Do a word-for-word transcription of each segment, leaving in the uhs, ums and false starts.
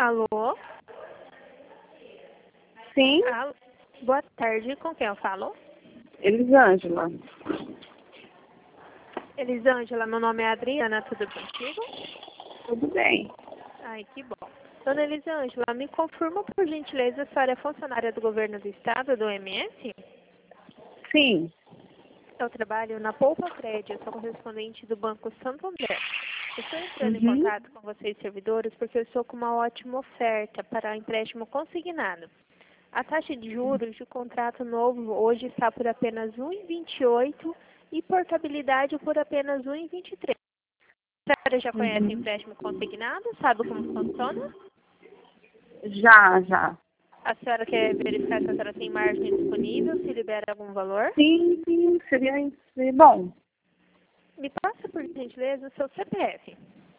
Alô? Sim, Alô? Boa tarde, com quem eu falo? Elisângela. Elisângela, meu nome é Adriana, tudo contigo? Tudo bem. Ai, que bom. Dona Elisângela, me confirma por gentileza, a senhora é funcionária do governo do estado, do M S? Sim. Eu trabalho na Poupa Crédito, eu sou correspondente do Banco Santander. Eu estou entrando em Uhum. contato com vocês, servidores, porque eu estou com uma ótima oferta para empréstimo consignado. A taxa de juros de contrato novo hoje está por apenas um vírgula vinte e oito e portabilidade por apenas um vírgula vinte e três. A senhora já conhece o Uhum. empréstimo consignado? Sabe como funciona? Já, já. A senhora quer verificar se a senhora tem margem disponível, se libera algum valor? Sim, sim, seria, seria bom. Me passa, por gentileza, o seu C P F.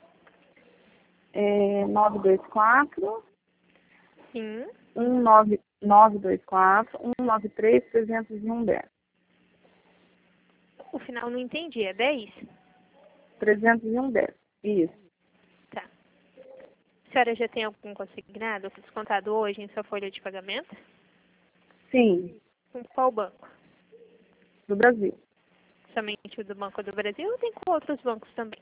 É nove dois quatro, Sim. um nove nove dois quatro, um nove três, trezentos e um dez. O final não entendi, é dez? trezentos e um dez. Isso. Tá. A senhora já tem algum consignado descontado hoje em sua folha de pagamento? Sim, Com qual banco? do Brasil. Somente o do Banco do Brasil ou tem com outros bancos também?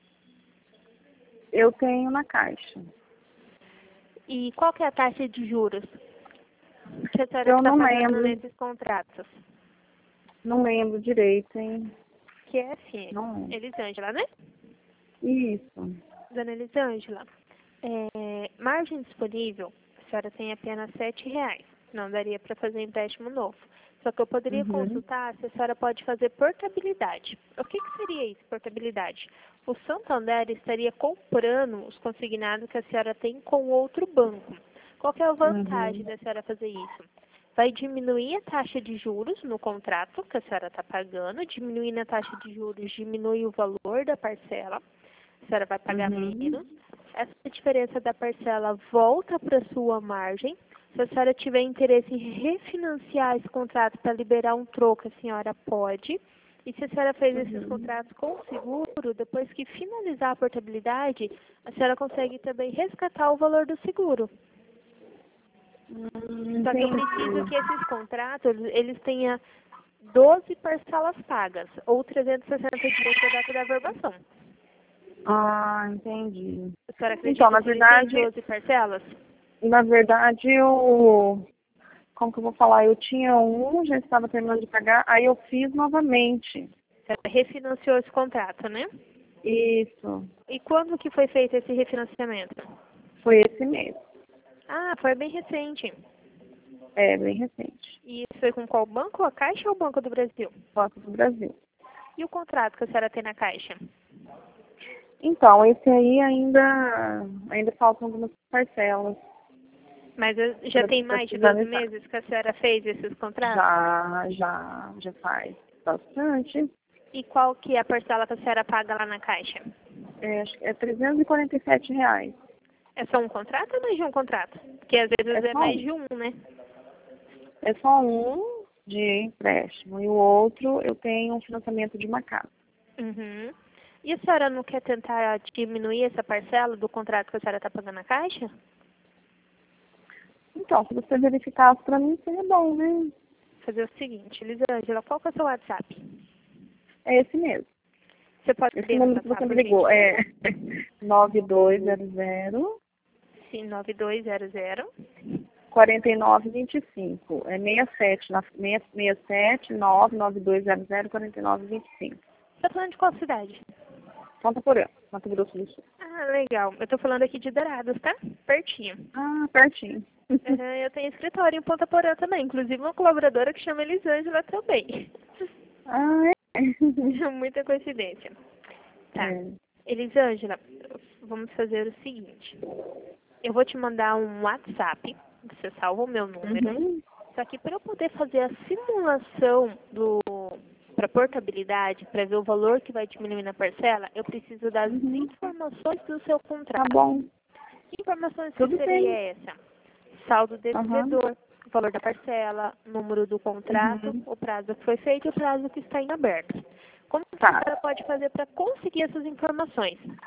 Eu tenho na Caixa. E qual que é a taxa de juros que a senhora Eu está não pagando lembro, nesses contratos? não lembro direito, hein? Que é assim, Não lembro. Elisângela, né? Isso. Dona Elisângela, é, margem disponível, a senhora tem apenas sete reais. Não daria para fazer empréstimo novo. Só que eu poderia Uhum. consultar se a senhora pode fazer portabilidade. O que, que seria isso, portabilidade? O Santander estaria comprando os consignados que a senhora tem com outro banco. Qual que é a vantagem Uhum. da senhora fazer isso? Vai diminuir a taxa de juros no contrato que a senhora está pagando, diminuindo a taxa de juros, diminui o valor da parcela, a senhora vai pagar Uhum. menos. Essa diferença da parcela volta para a sua margem. Se a senhora tiver interesse em refinanciar esse contrato para liberar um troco, a senhora pode. E se a senhora fez esses Uhum. contratos com seguro, depois que finalizar a portabilidade, a senhora consegue também resgatar o valor do seguro. Hum, Só que eu preciso Entendi. que esses contratos, eles tenham doze parcelas pagas, ou trezentos e sessenta dias da data da averbação. Ah, entendi. A senhora Então, acredita na que ele tem verdade, doze parcelas? na verdade, eu, como que eu vou falar? Eu tinha um, já estava terminando de pagar, aí eu fiz novamente. A senhora refinanciou esse contrato, né? Isso, E quando que foi feito esse refinanciamento? foi esse mês. Ah, foi bem recente. É, bem recente. E isso foi com qual banco? A Caixa ou o Banco do Brasil? Banco do Brasil. E o contrato que a senhora tem na Caixa? Então, esse aí ainda, ainda faltam algumas parcelas Mas eh, já para tem mais de doze finalizar. meses que a senhora fez esses contratos? Já, já, já faz bastante. E qual que é a parcela que a senhora paga lá na Caixa? É, acho que é trezentos e quarenta e sete reais. É só um contrato ou mais de um contrato? Porque às É vezes é só mais um. de um, né? É só um de empréstimo e o outro eu tenho um financiamento de uma casa. Uhum. E a senhora não quer tentar diminuir essa parcela do contrato que a senhora está pagando na Caixa? Então, se você verificasse para mim, seria bom, né? Fazer o seguinte, Elisângela, qual que é o seu WhatsApp? É esse mesmo. Você pode Esse me número que passar, você me por ligou é gentileza? nove dois zero zero, Sim, nove dois zero zero. quatro nove dois cinco. É sessenta e sete, na- seis seis sete, nove nove dois zero zero, quatro nove dois cinco. Você tá falando de qual cidade? Ponta Porã, Mato Grosso do Sul. Ah, legal. Eu tô falando aqui de Dourados, tá? Pertinho. Ah, pertinho. Uhum, eu tenho escritório em Ponta Porã também. Inclusive uma colaboradora que chama Elisângela também. Ah, é? Muita coincidência. Tá. É. Elisângela, vamos fazer o seguinte. Eu vou te mandar um WhatsApp. Você salva o meu número. Uhum. Só que para eu poder fazer a simulação do para portabilidade, para ver o valor que vai diminuir na parcela, eu preciso das Uhum. informações do seu Tá contrato. bom. Que informações que Tudo seria bem. essa? Saldo Aham. devedor, valor da parcela, número do contrato, Uhum. o prazo que foi feito e o prazo que está em aberto. Como que a Tá. senhora pode fazer para conseguir essas informações?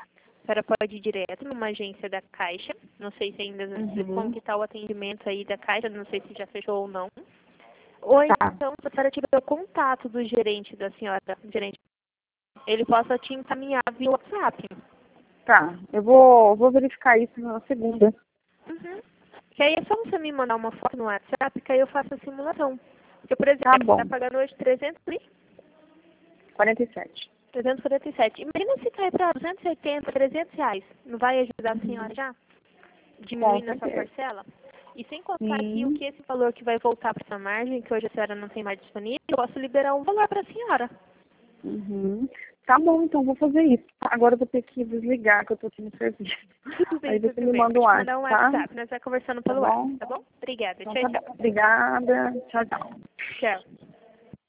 senhora pode ir direto numa agência da Caixa. Não sei se ainda Uhum. como que está o atendimento aí da Caixa, não sei se já fechou ou não. Ou Tá. então, se a senhora tiver o contato do gerente da senhora, gerente, ele possa te encaminhar via WhatsApp. Tá. Eu vou, vou verificar isso na segunda. Uhum. Que aí é só você me mandar uma foto no WhatsApp, que aí eu faço a simulação. Porque, por exemplo, Tá você bom. está pagando hoje trezentos e quarenta e sete. trezentos e quarenta e sete. Imagina se cai para duzentos e oitenta, trezentos reais. Não vai ajudar a senhora já? Com Diminuindo essa certeza. parcela? E sem contar aqui o Sim. que esse valor que vai voltar para essa margem, que hoje a senhora não tem mais disponível, eu posso liberar um valor para a senhora. Uhum. Tá bom, então vou fazer isso. Agora eu vou ter que desligar, que eu tô aqui no serviço. Tudo Aí bem, você tudo me bem. manda Vou um te WhatsApp, mandar um tá? WhatsApp. Nós vamos conversando Tá pelo WhatsApp, bom? tá bom? Obrigada. Então Tchau, tá tchau. bom. Obrigada. Tchau, tchau. Tchau.